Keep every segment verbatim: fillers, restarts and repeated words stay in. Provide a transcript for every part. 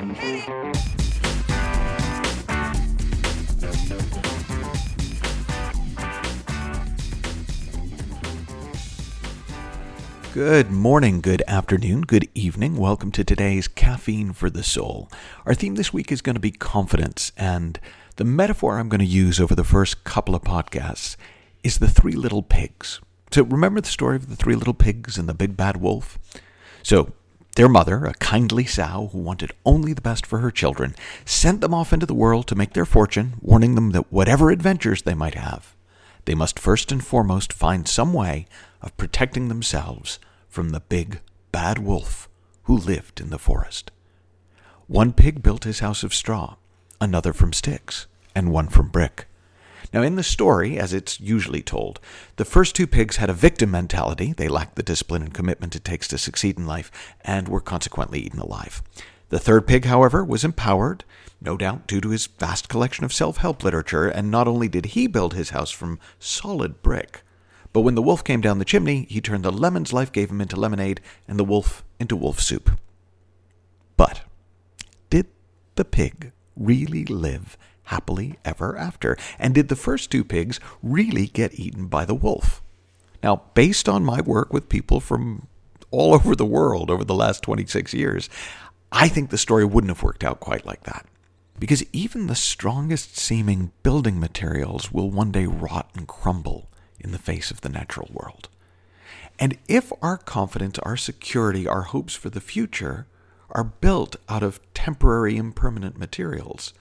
Good morning, good afternoon, good evening. Welcome to today's Caffeine for the Soul. Our theme this week is going to be confidence, and the metaphor I'm going to use over the first couple of podcasts is the three little pigs. So remember the story of the three little pigs and the big bad wolf? So their mother, a kindly sow who wanted only the best for her children, sent them off into the world to make their fortune, warning them that whatever adventures they might have, they must first and foremost find some way of protecting themselves from the big bad wolf who lived in the forest. One pig built his house of straw, another from sticks, and one from brick. Now, in the story, as it's usually told, the first two pigs had a victim mentality. They lacked the discipline and commitment it takes to succeed in life, and were consequently eaten alive. The third pig, however, was empowered, no doubt due to his vast collection of self-help literature, and not only did he build his house from solid brick, but when the wolf came down the chimney, he turned the lemons life gave him into lemonade, and the wolf into wolf soup. But did the pig really live happily ever after? And did the first two pigs really get eaten by the wolf? Now, based on my work with people from all over the world over the last twenty-six years, I think the story wouldn't have worked out quite like that. Because even the strongest seeming building materials will one day rot and crumble in the face of the natural world. And if our confidence, our security, our hopes for the future are built out of temporary impermanent materials,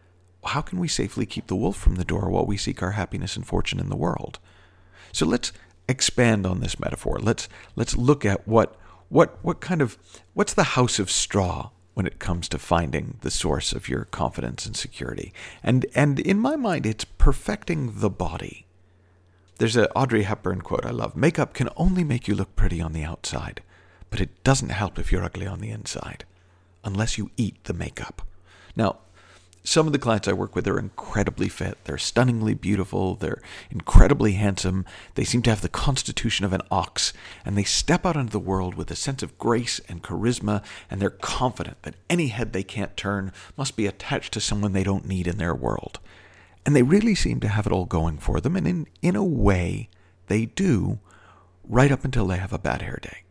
how can we safely keep the wolf from the door while we seek our happiness and fortune in the world? So let's expand on this metaphor. Let's let's look at what what what kind of what's the house of straw when it comes to finding the source of your confidence and security. And and in my mind, it's perfecting the body. There's an Audrey Hepburn quote I love. Makeup can only make you look pretty on the outside, but it doesn't help if you're ugly on the inside, unless you eat the makeup. Now, some of the clients I work with are incredibly fit. They're stunningly beautiful. They're incredibly handsome. They seem to have the constitution of an ox, and they step out into the world with a sense of grace and charisma, and they're confident that any head they can't turn must be attached to someone they don't need in their world. And they really seem to have it all going for them, and in, in a way, they do, right up until they have a bad hair day.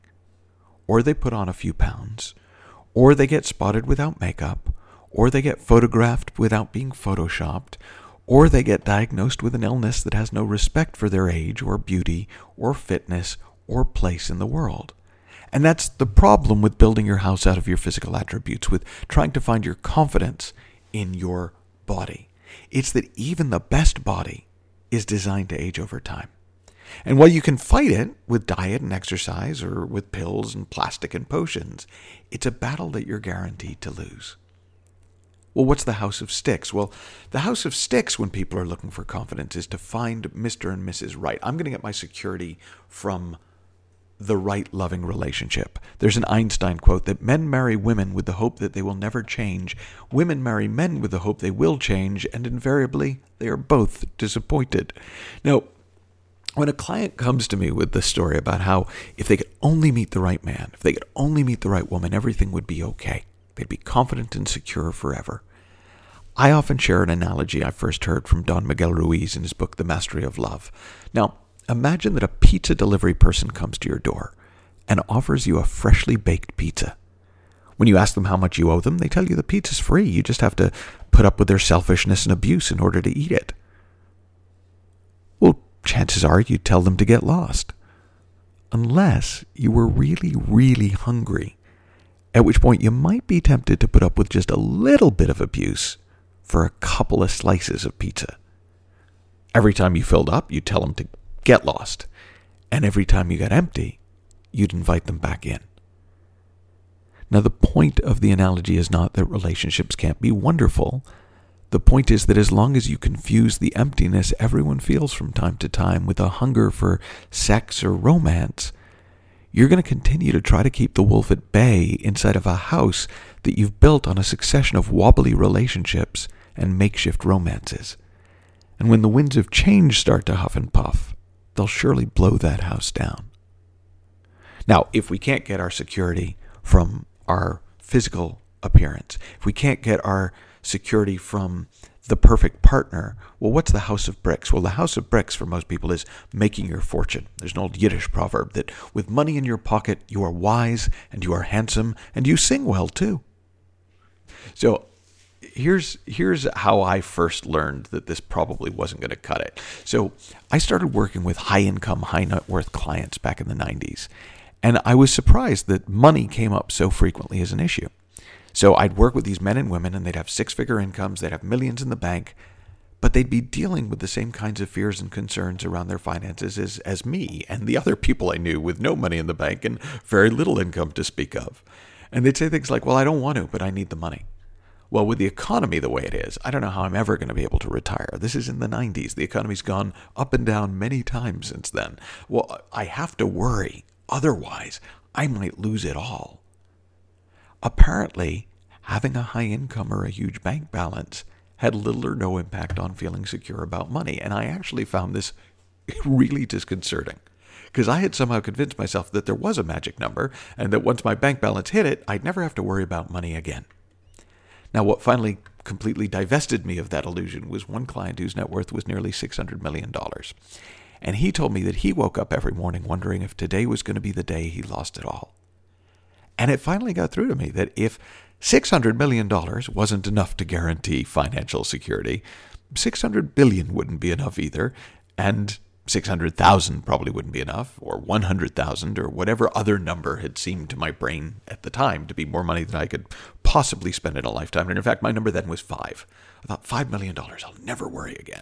Or they put on a few pounds, or they get spotted without makeup, or they get photographed without being photoshopped, or they get diagnosed with an illness that has no respect for their age or beauty or fitness or place in the world. And that's the problem with building your house out of your physical attributes, with trying to find your confidence in your body. It's that even the best body is designed to age over time. And while you can fight it with diet and exercise or with pills and plastic and potions, it's a battle that you're guaranteed to lose. Well, what's the house of sticks? Well, the house of sticks, when people are looking for confidence, is to find Mister and Missus Right. I'm going to get my security from the right loving relationship. There's an Einstein quote that men marry women with the hope that they will never change. Women marry men with the hope they will change, and invariably they are both disappointed. Now, when a client comes to me with this story about how if they could only meet the right man, if they could only meet the right woman, everything would be okay. They'd be confident and secure forever. I often share an analogy I first heard from Don Miguel Ruiz in his book, The Mastery of Love. Now, imagine that a pizza delivery person comes to your door and offers you a freshly baked pizza. When you ask them how much you owe them, they tell you the pizza's free. You just have to put up with their selfishness and abuse in order to eat it. Well, chances are you'd tell them to get lost. Unless you were really, really hungry, at which point you might be tempted to put up with just a little bit of abuse for a couple of slices of pizza. Every time you filled up, you'd tell them to get lost. And every time you got empty, you'd invite them back in. Now, the point of the analogy is not that relationships can't be wonderful. The point is that as long as you confuse the emptiness everyone feels from time to time with a hunger for sex or romance, you're going to continue to try to keep the wolf at bay inside of a house that you've built on a succession of wobbly relationships and makeshift romances. And when the winds of change start to huff and puff, they'll surely blow that house down. Now, if we can't get our security from our physical appearance, if we can't get our security from the perfect partner, well, what's the house of bricks? Well, the house of bricks for most people is making your fortune. There's an old Yiddish proverb that with money in your pocket, you are wise and you are handsome and you sing well too. So here's here's how I first learned that this probably wasn't going to cut it. So I started working with high-income, high-net-worth clients back in the nineties, and I was surprised that money came up so frequently as an issue. So I'd work with these men and women, and they'd have six-figure incomes, they'd have millions in the bank, but they'd be dealing with the same kinds of fears and concerns around their finances as, as me and the other people I knew with no money in the bank and very little income to speak of. And they'd say things like, well, I don't want to, but I need the money. Well, with the economy the way it is, I don't know how I'm ever going to be able to retire. This is in the nineties. The economy's gone up and down many times since then. Well, I have to worry. Otherwise, I might lose it all. Apparently, having a high income or a huge bank balance had little or no impact on feeling secure about money. And I actually found this really disconcerting because I had somehow convinced myself that there was a magic number and that once my bank balance hit it, I'd never have to worry about money again. Now, what finally completely divested me of that illusion was one client whose net worth was nearly six hundred million dollars. And he told me that he woke up every morning wondering if today was going to be the day he lost it all. And it finally got through to me that if six hundred million dollars wasn't enough to guarantee financial security, six hundred billion dollars wouldn't be enough either, and six hundred thousand probably wouldn't be enough, or one hundred thousand, or whatever other number had seemed to my brain at the time to be more money than I could possibly spend in a lifetime. And in fact, my number then was five. I thought, five million dollars, I'll never worry again.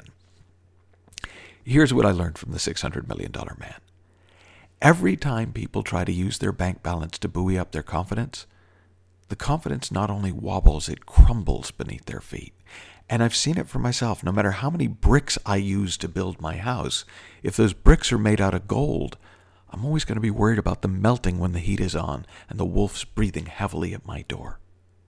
Here's what I learned from the six hundred million dollars man. Every time people try to use their bank balance to buoy up their confidence, the confidence not only wobbles, it crumbles beneath their feet. And I've seen it for myself. No matter how many bricks I use to build my house, if those bricks are made out of gold, I'm always going to be worried about them melting when the heat is on and the wolves breathing heavily at my door.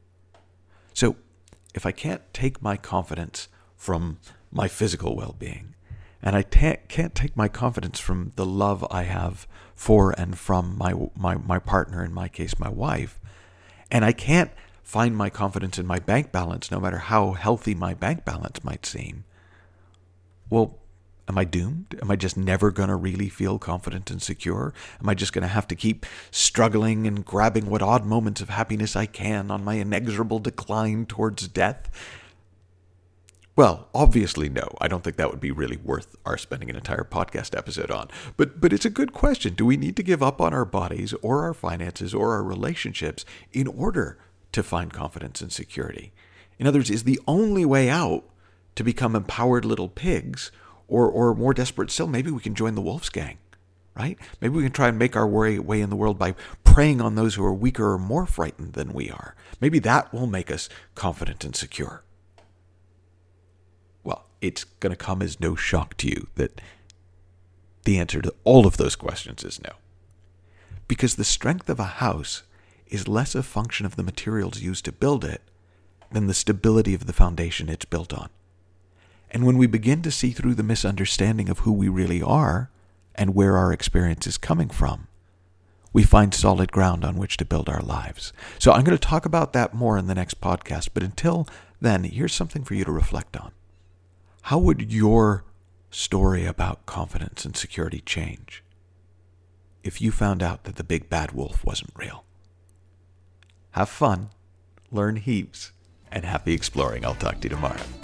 So if I can't take my confidence from my physical well-being, and I can't take my confidence from the love I have for and from my, my, my partner, in my case, my wife, and I can't find my confidence in my bank balance, no matter how healthy my bank balance might seem, well, am I doomed? Am I just never going to really feel confident and secure? Am I just going to have to keep struggling and grabbing what odd moments of happiness I can on my inexorable decline towards death? Well, obviously, no. I don't think that would be really worth our spending an entire podcast episode on. But but it's a good question. Do we need to give up on our bodies or our finances or our relationships in order to find confidence and security? In other words, is the only way out to become empowered little pigs, or or more desperate still, maybe we can join the Wolf's Gang, right? Maybe we can try and make our way, way in the world by preying on those who are weaker or more frightened than we are. Maybe that will make us confident and secure. Well, it's going to come as no shock to you that the answer to all of those questions is no. Because the strength of a house is less a function of the materials used to build it than the stability of the foundation it's built on. And when we begin to see through the misunderstanding of who we really are and where our experience is coming from, we find solid ground on which to build our lives. So I'm going to talk about that more in the next podcast, but until then, here's something for you to reflect on. How would your story about confidence and security change if you found out that the big bad wolf wasn't real? Have fun, learn heaps, and happy exploring. I'll talk to you tomorrow.